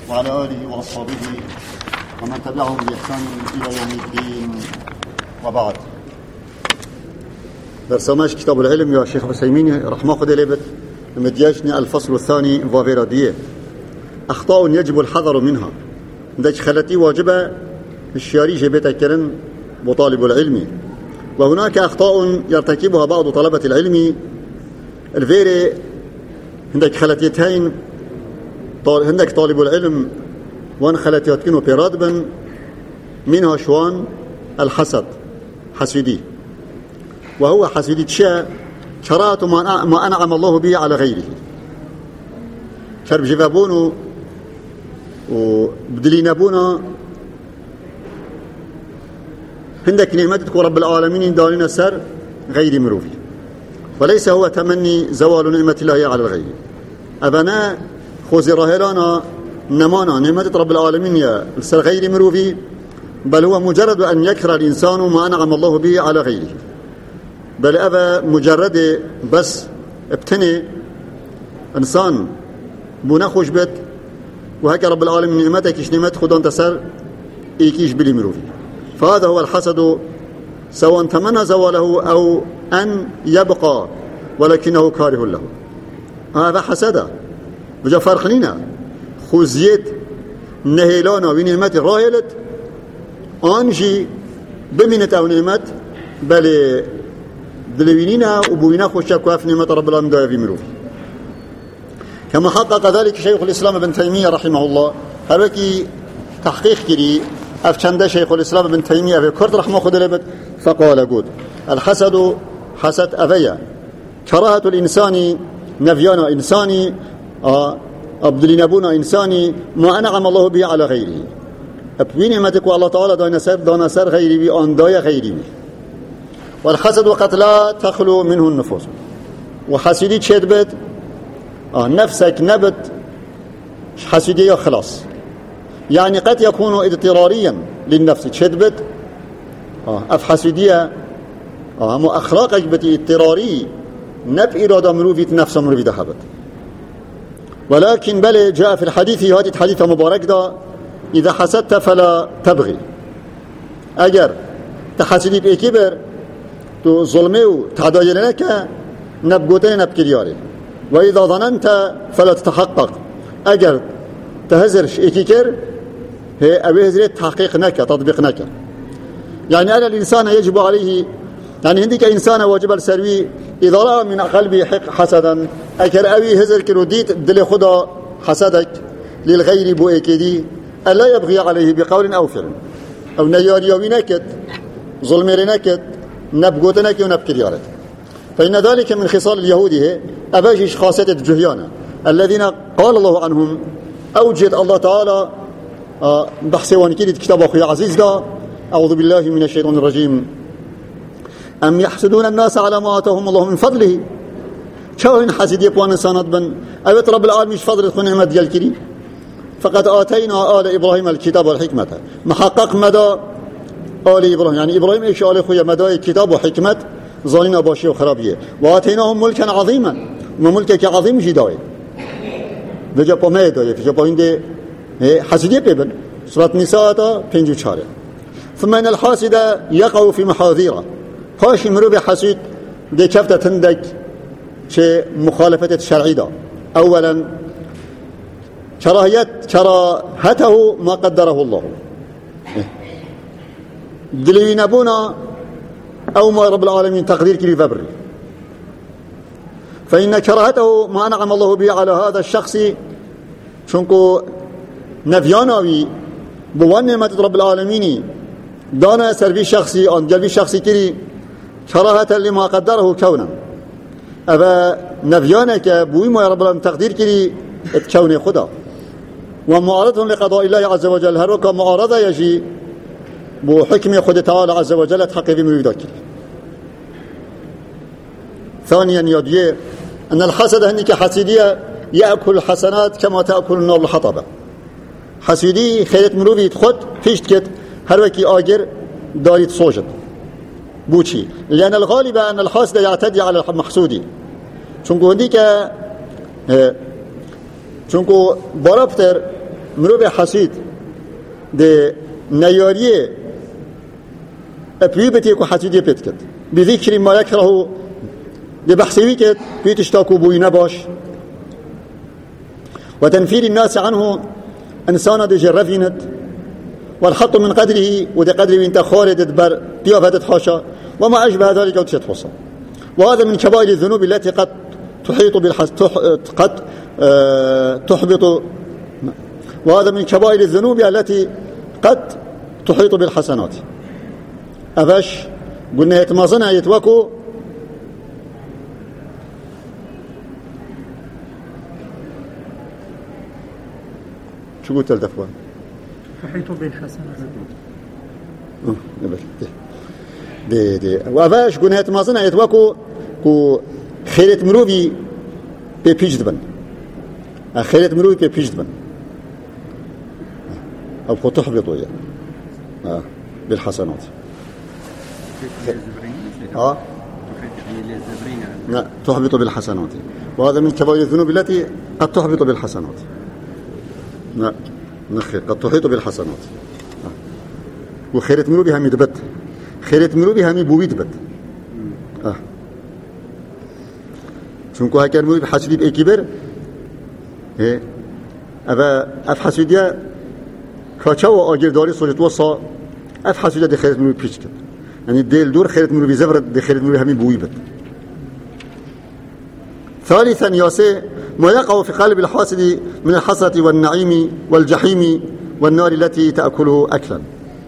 وعلى آله وأصحابه ومن تبعهم بإحسان إلى يوم الدين وبعد. برسامش كتاب العلم يا شيخ حسيمين رحمه الله لبت مدياشني الفصل الثاني وفيرادية أخطاء يجب الحذر منها. عندك خلتي واجبة الشياري جبت كرن وطالب العلم، وهناك أخطاء يرتكبها بعض طلبة العلم الفيري. عندك خلتيتين، عندك طالب العلم وان خلتيتكنو بيرادبن منها شوان الحسد حسدي، وهو حسدي تشاء شراءة ما أنعم الله به على غيره. شرب جفابونه وبدلينابونا عندك نعمتك رب العالمين دارين السر غير مروفي، وليس هو تمني زوال نعمة الله على الغير. أبنا خوزي راهلانا نمانا نعمة رب العالمين يا السر غير مروفي، بل هو مجرد أن يكره الإنسان ما أنعم الله به على غيره. بل أبا مجرد بس ابتني إنسان بنخوش بيت وهكا رب العالمين نعمتك إيش نعمت خدان تسر إيكيش بلي مروفي. فهذا هو الحسد، سواء تمنى زواله أو أن يبقى ولكنه كاره له. هذا حسد. وجا فرق لنا خوزيت نهيلانا ونعمت راهلت أنجي بمنت أو نعمت بل دلوينينا وبوينا خوشك وف نعمة رب العالمين دايا في مروفي. كما حقق ذلك شيخ الإسلام ابن تيمية رحمه الله. هلوكي تحقيق كري أفشند شيخ الإسلام ابن تيمية في كرد رحمه خدلبت فقال قد الحسد حسد أفيا كراهة الإنسان نفيانا إنساني أبدلينابونا إنساني ما أنعم الله به على غيره. أبوين متك والله تعالى دانا سر غيري بأن دايا غيري. والحسد قد لا تخلو منه النفوس. وحسدي تشدبت نفسك نبت حسدية خلاص، يعني قد يكون اضطراريا للنفس تشدبت أفحسدية مو أخلاقك بتي اضطراري نب إرادة مروفيت نفس مروفي دهبت. ولكن بل جاء في الحديث هذه الحديث مبارك دا إذا حسدت فلا تبغي. أجر تحسدي بإكبر تو ظلمه تعدايلنك نبقوتين نبكرياري، وإذا ظننت فلا تتحقق. أجر تهزرش إكيكر هي أبي هزرت تحقيق نكا تطبيق نكا. يعني أنا الإنسان يجب عليه، يعني عندك إنسان واجب السروي إذا رأى من قلبي حسدا أكر أبي هزر كروديت دل خدا حسدك للغير بو إكيدي ألا يبغي عليه بقول أو فعل أو نياريوي نكت ظلمير نكت نبقوت نكت ونبكريارت. فإن ذلك من خصال اليهود أباجيش خاصة الجهيانة الذين قال الله عنهم أوجد الله تعالى بحث وانكيد كتاب أخي عزيز دا أعوذ بالله من الشيطان الرجيم أم يحسدون الناس على ما آتاهم الله من فضله. شاهن حسد يبوان إنسانات بن أيوة رب العالمين فضل تكون نعمة ديال الكريم. فقد آتينا آل إبراهيم الكتاب والحكمة محقق مدى آل إبراهيم، يعني إبراهيم إيش آل خويا مدى الكتاب وحكمة ظالين باشي وخرابية، وآتيناهم ملكا عظيما وملكك عظيم جداي وجا بامه دايه في جا باينده حسدية بيبن سورة النساء 54. ثم إن الحاسد يقع في محاذيره. هاشي مرو بحسد دي كفته تندك شيء مخالفة الشرعي دا. أولا كراهته ما قدره الله دلينابونا أو ما رب العالمين تقدير كري فبري. فإن كراهته ما أنعم الله به على هذا الشخص شنكو نفياناوي بوان نعمة رب العالمين دانا سربي شخصي أن جلبي شخصي كري كراهة لما قدره كونا. أبا نفيانك بوي ما رب العالمين تقدير كري كوني خدا ومعارضة لقضاء الله عز وجل. هروك معارضة يجي بحكم خد تعالى عز وجل تحقق مريدك. ثانيا يديه أن الحسد هنيك حسيدية يأكل الحسنات كما تأكل النار الحطب. حسيدي خيرت مروفي تخد فيش تكت هروكي آجر داريت صوجد بوشي، لأن الغالب أن الحاسد يعتدي على المحسودي. چونکو هندی که چونکو بارابتر مرو به حسید ده نیاریه اپوی بتی کو حسیدی پت کد بذکر ما یکره ده بحثی کد بیتش تاکو بوی نباش و تنفیر الناس عنه انسان ده جرفیند والحط من قدره وده قدره انت خالد بر قيافة حاشا وما أشبه ذلك أو تشتحصى وهذا من كبائر الذنوب التي قد تحيط قد تحبط وهذا من كبائر الذنوب التي قد تحيط بالحسنات أفش قلنا يتمازنها يتوكو شو قلت الدفوة تحيط بالحسنات دي وافاش قلنا يتمازنها يتوكو كو خيرت مروبي بيبيج دبن خيرت مروبي بيبيج دبن أو كو تحبطوا يعني بالحسنات لا تحبط بالحسنات وهذا من كبائر الذنوب التي قد تحبط بالحسنات لا نخير قد تحيط بالحسنات وخيرت مروبي هم يدبت خيرت مروبي هم يبوي دبت چونکو هکر مروبي بحسدي بأكبر اف حسوديا كاچا و آگرداری صورت وصا اف حسوديا دي خيرت مروبي پیچ کد يعني ديل دور خيرت مروبي زفرد دي خيرت مروبي هم يبوي بد ثالثا ياسي ما يقع في قلب الحاسد من الحسرة والنعيم والجحيم والنار التي تأكله أكلا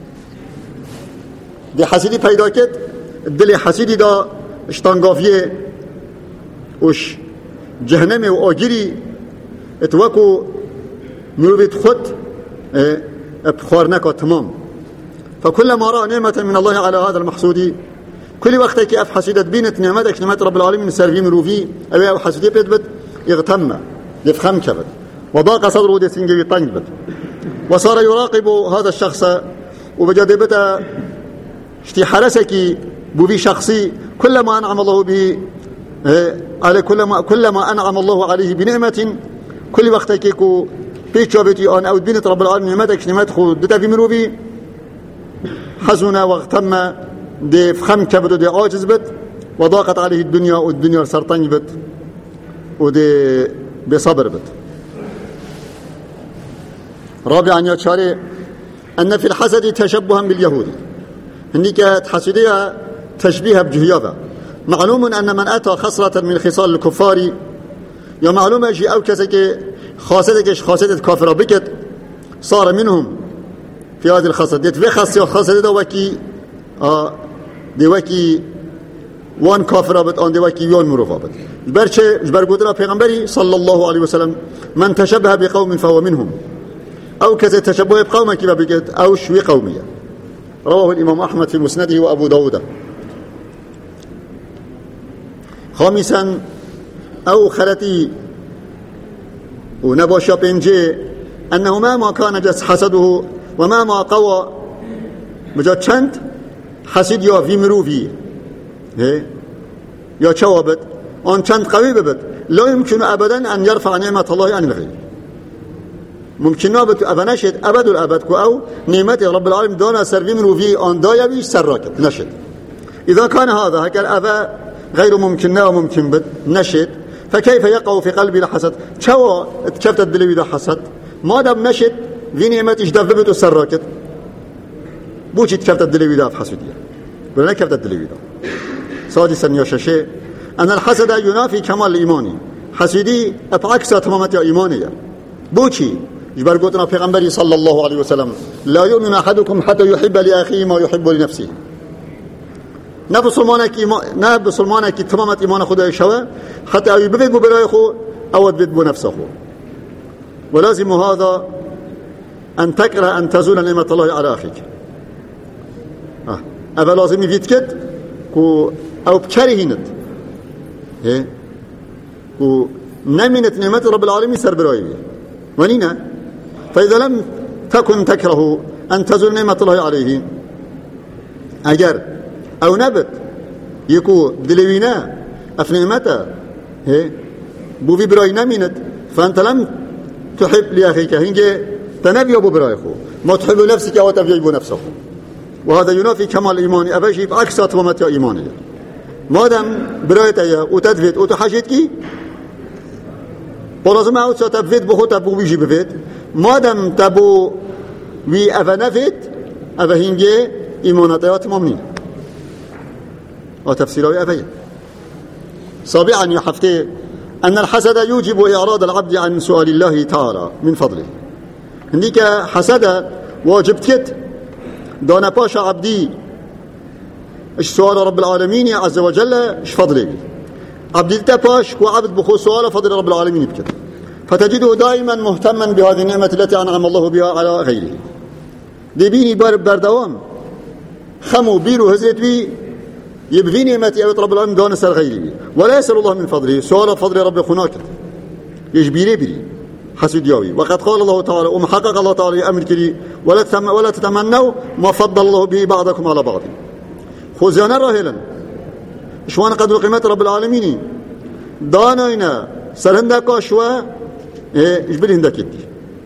دي حسيدي پیدا كد دل حسيدي دا اشتانقافيه وش جهنم و آگيري اتوكو مروبيت خد بخارنكا تمام فكلما رأى نعمة من الله على هذا المحسود كل وقت كي اف حسيدت بينت نعمتك نعمت رب العالمين سرفي مروفي او حسيدي بيت اغتم يفخم كبد وضاق صدره دي سنجي طنجبت وصار يراقب هذا الشخص وبجد بدا اشتي حرسكي بوبي شخصي كلما انعم الله به على كلما انعم الله عليه بنعمة كل وقت كيكو بيتشوبتي ان او بينت رب العالمين نعمتك نعمت خود دتا في مروفي حزن واغتم دي فخم كبد ودي عاجز بد وضاقت عليه الدنيا والدنيا سرطان بد ودي بصبر بد رابعا يا شاري أن في الحسد تشبها باليهود هنيك حسدية تشبيها بجهيابة معلوم أن من أتى خصلة من خصال الكفار يا معلومة شيء أو كسك خاصتك كافرة بكت صار منهم في هذه الخصلة ديت في خاصة ده وكي دي وكي وان كافر بد آن دي وكي يون مروفا بد جبر قدرة پیغمبري صلى الله عليه وسلم من تشبه بقوم فهو منهم أو كذا تشبه بقوم كيف بقت أو شوي قومية رواه الإمام أحمد في مسنده وأبو داود خامسا أو خلتي ونباشا بنجي أنه ما كان جس حسده وما قوى مجا چند حسد یا وی مروفی یا چوابد آن چند قوی ببد لا يمكن ابدا ان يرفع نعمة الله عن الغير ممكن نابد ابدا نشد ابد الابد کو او نعمت رب العالمين دانا سر وی مروفی آن دایویش سر راکد نشد اذا كان هذا هكذا ابا غير ممكن وممكن بد نشد فكيف يقع في قلبي الحسد چوا اتكفت الدلوي ده حسد ما دام نشد وی نعمتش دفبت و سر راکد بوچی كفت الدلوي ده حسودية ولا كفت الدلوي ده سادسا يا شاشة أن الحسد ينافي كمال الإيمان حسودي بعكس تمامة إيمانية بوچی جبر قلتنا پیغمبری صلى الله عليه وسلم لا يؤمن أحدكم حتى يحب لأخيه ما يحب لنفسه نه بسلمانه که تمامت ایمان خدا شوه حتى او ببید بو برای خو او ببید بو نفسه خو ولازم هذا أن تكره أن تزول نعمة الله على أخيك أبا لازم يفيدكت كو أو بكرهينت كو نمينت نعمة رب العالمين سر برأيه ونينا فإذا لم تكن تكره أن تزول نعمة الله عليه أجر أو نبت يكو دلوينا أفنعمته بو في برأي نمينت فأنت لم تحب لأخيك هنجي تنبي أبو برايخو ما تحب نفسك أو تبيع نفسه، وهذا ينافي كمال الإيمان أبشي بأكثر طمات إيمانية. ما دام برايتها وتدفت وتحشتكي ولازم أو تدفت بخو تبو بيجي بفت، ما دام تبو وي أفنفت أفهينجي إيماناتها تمامين وتفسيره أفهي. سابعا يحفتي أن الحسد يوجب إعراض العبد عن سؤال الله تعالى من فضله. هنديك حسد واجبتك دانا باشا عبدي اش سؤال رب العالمين عز وجل اش فضله عبدي تباش وعبد بخو سؤال فضل رب العالمين بكت، فتجده دائما مهتما بهذه النعمة التي أنعم الله بها على غيره. دي بيني بردوام خمو بيرو هزرت بي يبغي نعمتي أبي رب العالمين دون سر غيري ولا يسأل الله من فضله سؤال فضل رب خناك يجبيري بري حسد ياوي. وقد قال الله تعالى ومحقق الله تعالى أمر كري ولا تتمنوا ما فضل الله به بعضكم على بعض. خوزيانا راهلا شوان قدر قيمة رب العالمين دانينا سرهندك شوا اجبر هندك يدي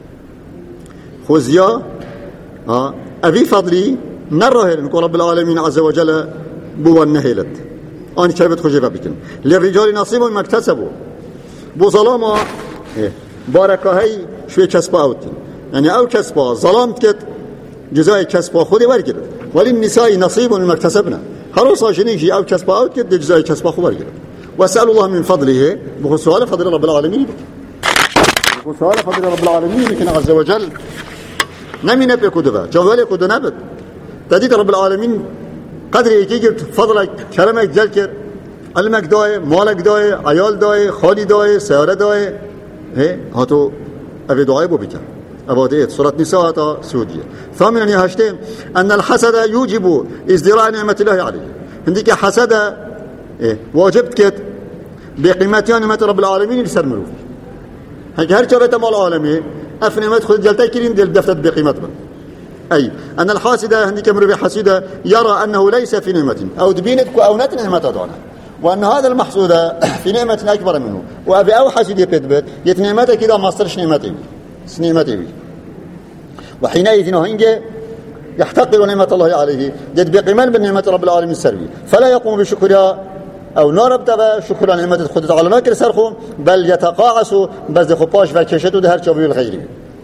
خوزيا أبي فضلي نراهلا نقول رب العالمين عز وجل بو النهيلت أنا شايفت خجيبة بكن للرجال نصيب ما اكتسبوا بو ظلامة باركة هاي شوي كسبة أوتين يعني أو كسبة ظلامت كت جزاء كسبة خودي ورقد وللنساء نصيب مما اكتسبنا خلاص عشانيجي أو كسبة أوت كت جزاء كسبة خودي ورقد. واسأل الله من فضله بخو سؤال فضل رب العالمين بخو سؤال فضل رب العالمين لكن عز وجل نمي نبي كدبا جوالي كدو نبت تديد رب العالمين قدر يجيك فضلك كرمك جلكر علمك داي مالك داي عيال داي خالي داي سيارة داي هاتو أبي دعاء بو بكر أباديت سورة نساء هاتا سعودية. ثامنا يهشتين أن الحسد يوجب ازدراء نعمة الله عليه. عندك حسد واجبت كت بقيمتها نعمة رب العالمين بسر مروف هيك هر شرط مال العالمي أفنمت خذ جلتي كريم دل دفتت بقيمتها. أي أن الحاسد عندك مروف حسد يرى أنه ليس في نعمة أو دبينتك أو نت نعمة دونه وأن هذا المحسود في نعمة أكبر منه وأبي أو حسد يبدبت يتنعمته كذا ما صرش نعمته وحينئذ هنجي يحتقر نعمة الله عليه جد بقيمان بالنعمة رب العالمين السربي فلا يقوم بشكرها أو نارب تبا شكرا نعمة خدت على ما كرسرخو بل يتقاعس بس خباش وكشتو دهر شابي الغيري.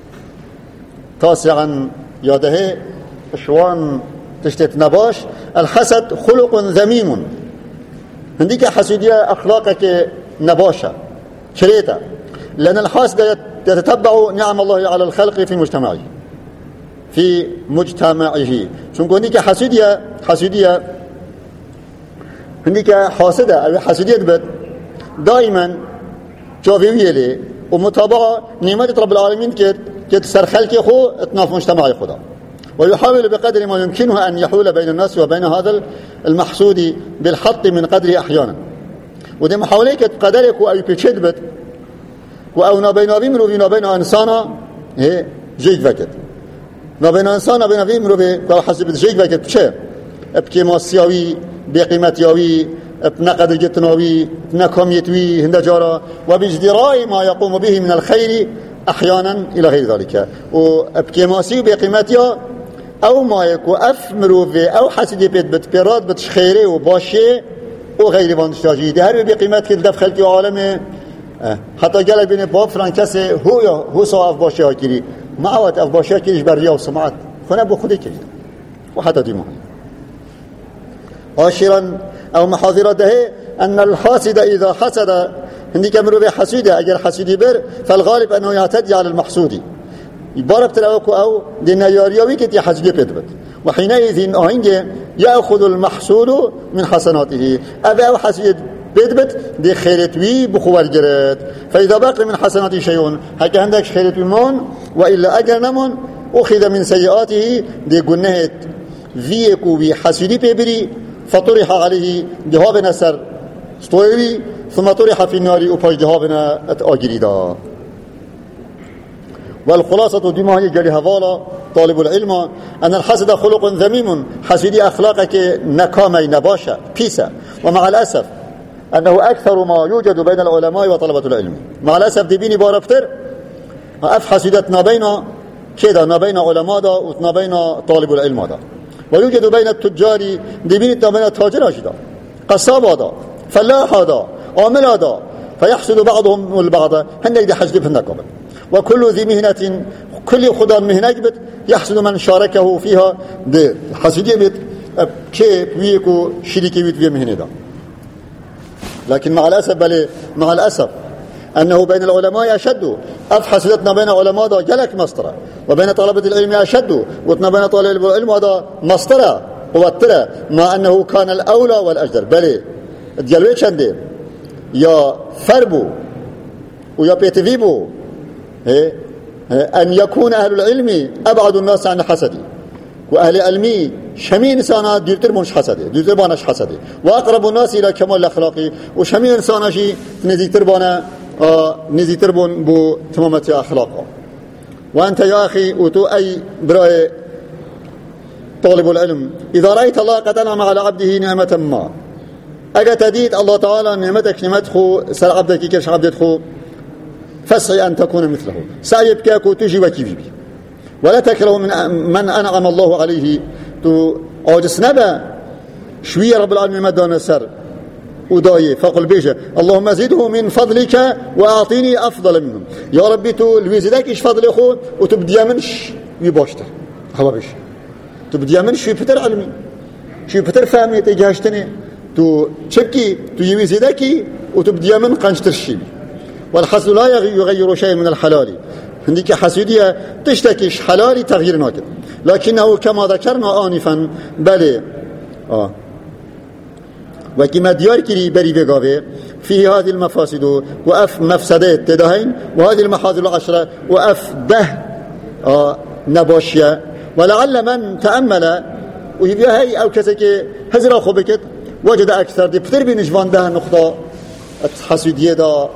تاسعا ياده شوان تشتت نباش الحسد خلق ذميم. عندك حسودية أخلاقك نباشة شريطة لأن الحاسد يتتبع نعم الله على الخلق في مجتمعه شون عندك حسودية عندك حاسدة أو حسودية بد دائما جاوية لي ومتابعة نعمة رب العالمين كتسر خلق خو اتناف مجتمعي خدا ويحاول بقدر ما يمكنه أن يحول بين الناس وبين هذا المحسود بالحط من قدره أحيانا. ودي محاولة قدرك أو يبتشد بد أو نبين منه بين إنسانا جيد وكت نبين إنسان نبين منه حسب جيد وكت بشيء بكيما سياوي بقيمتياوي بنقدر جتناوي بنكاميتوي هندجارا وبجدراء ما يقوم به من الخير أحيانا إلى غير ذلك وبكيما سيو بقيمتيا أو ما يكو أفمرو في أو حسدي بيت بتبراد بتشخيري وباشي وغير باندشتاجي ده هر بقيمت كده في خلق عالمه حتى قال بين باب فرانكسي هو صاف باشي هاكيري ما عوات أف باشي هاكيريش بريا وسمعت خنا بخودي كريم وحتى دي مهم. عاشرا أو محاضرته أن الحاسد إذا حسد عندك مرو بحسوده أجر حسودي بر فالغالب أنه يعتدي على المحسود يبارك تلاوكو أو دينا ياريوي كتي حسودي بيدبت وحينئذ أهنجي يأخذ المحسود من حسناته أبا أو حسود بيدبت دي خيرتوي بخوار جرد فإذا باقي من حسناته شيء هكا عندك خيرتوي مون وإلا أجر نمون أخذ من سيئاته دي قنهت فيكو بحسودي بيبري فطرح عليه جهابنا سر ستويري ثم طرح في النار وفاج جهابنا أجريدا. والخلاصة ديما هي جري هذالا طالب العلم أن الحسد خلق ذميم حسدي أخلاقك نكامي نباشا بيسا ومع الأسف أنه أكثر ما يوجد بين العلماء وطلبة العلم. مع الأسف دي بيني بارفتر أف حسدتنا بين كده نبين علماء دا ونبين طالب العلم دا. ويوجد بين التجار دبين بين التاجر أجدا قصاب دا فلاح دا عامل دا فيحسد بعضهم البعض هن يدي حجد في النقابة. وكل ذي مهنة كل خدام مهنة جبت يحسد من شاركه فيها ده حسدية بيت كيف ويكو شريكي بيت في مهنة دا. لكن مع الأسف أنه بين العلماء أشد حسدتنا بين علماء دا جلك مسطرة وبين طلبة العلم أشد وتنا بين طالب العلم هذا مسطرة ووترة مع أنه كان الأولى والأجدر بلي ديالوي چنده يا فربو ويا بيتفيبو أن يكون أهل العلم أبعد الناس عن حسدي وأهل العلمي شمي إنسانا ديرتر منش حسدي ديرتر بانش حسدي وأقرب الناس إلى كمال الأخلاقي وشمي إنسانا شي نزيتر بانا نزيتر بو تمامة أخلاقه. وأنت يا أخي وتو أي براء طالب العلم إذا رأيت الله قد أنعم على عبده نعمة ما أجا تديد الله تعالى نعمتك نعمته سر عبدك كيش عبدته فاسعي أن تكون مثله سأيبكاك وتجي وكيفي ولا تكره من أنعم الله عليه تو عاجس نبا شوية رب العالمين مدان سر ودايه فقل بيجا اللهم زده من فضلك وأعطيني أفضل منهم يا ربي تو الويزدك إيش فضل أخو وتبدي منش يباشتر هوا بيش تبدي منش شوي بتر علمي شوي بتر فهمي تجاشتني تو تشكي تو يويزدك وتبدي من قنشتر الشيء والحسد لا يغير شيء من الحلال عندك حسودية تشتكيش حلالي تغيير ناكد لكنه كما ذكرنا آنفا بل وكما ديار كري بري بقابه في هذه المفاسد وأف مفسدات تدهين وهذه المحاذر العشرة وأف ده نباشية ولعل من تأمل ويبقى هاي أو كذلك هزر أخو بكت وجد أكثر دي بتر بنجوان ده نقطة حسودية دا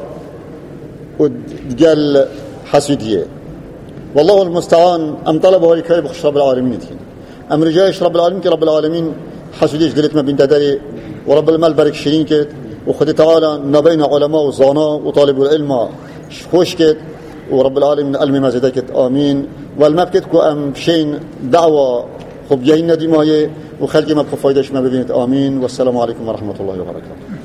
وقال حسودية والله المستعان أم طلبه الكريم بخش رب العالمين أم رجايش رب العالمين كرب العالمين حسوديش قلت ما بين تدري ورب المال بارك شيرين كت وخد تعالى نبين علماء وزانا وطالب العلم خوش كت ورب العالمين علم مزيدك آمين والمبكت كو أم شين دعوة خب جهين ندي مايه وخلقي ما بخفايدش ما ببينت آمين والسلام عليكم ورحمة الله وبركاته.